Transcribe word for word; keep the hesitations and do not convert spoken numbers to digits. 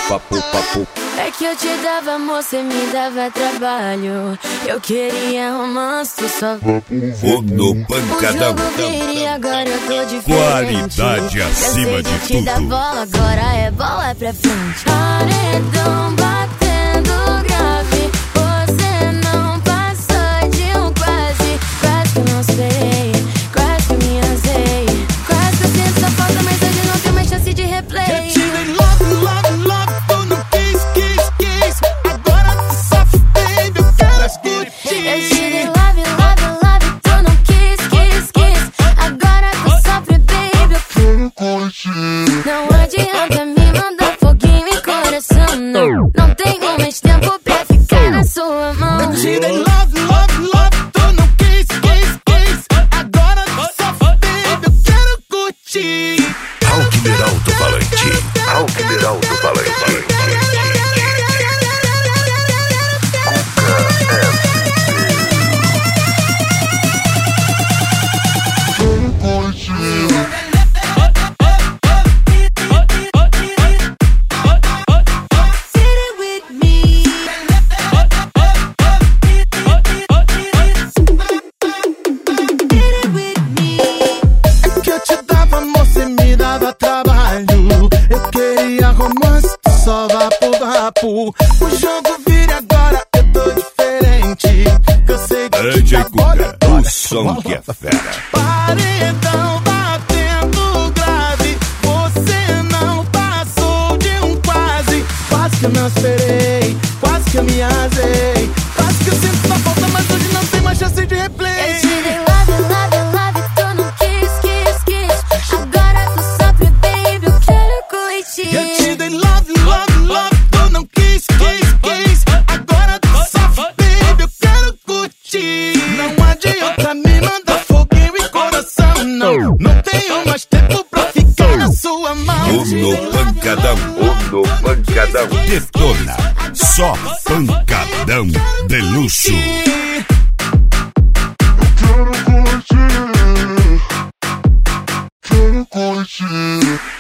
papo, papo. É que eu te dava amor, cê me dava trabalho. Eu queria romance, tu só Vou no pancadão. O jogo viria, agora eu tô diferente. Qualidade acima de te dar tudo. bola, agora é bola pra frente. Paredão batendo grave. Você não passou de um quase. Quase que eu não esperei, quase que eu me azei. Quase que eu sinto sua falta, mas hoje não tem mais chance de replay. Eu te dei love, love, love, tu não quis, quis, quis. Agora tu sofre, baby, eu quero curtir. Eu te dei love, love, love, tu não quis, quis, quis. Agora tu sofre, baby, eu quero curtir. Não adianta me mandar foguinho em coração, não. Não tenho mais tempo pra ficar na sua mão. Eu te dei love, love, love, tu não quis, quis, quis. Agora tu sofre, baby, eu quero curtir. Alckmin Alto-Falante. Alckmin Alto-Falante. Eu queria romance, só vapo, vapo. O jogo vira agora, eu tô diferente. Eu sei que D J Cuca, o som que é fera. Paredão batendo grave. Você não passou de um quase. Quase que eu não esperei, quase que eu me azei. Quase que eu sinto sua falta, mas hoje não tem mais chance de replay. Eu te dei love, love, love, tu não quis, quis, quis. Agora tu sofre, baby, eu quero curtir. Eu te dei love, love, love, tu não quis, quis, quis. Agora tu sofre, baby, eu quero curtir. Não adianta me mandar foguinho em coração, não. Não tenho mais tempo pra ficar na sua mão. O no pancadão, o no pancadão. Detona, só pancadão de luxo. Quero curtir, quero curtir.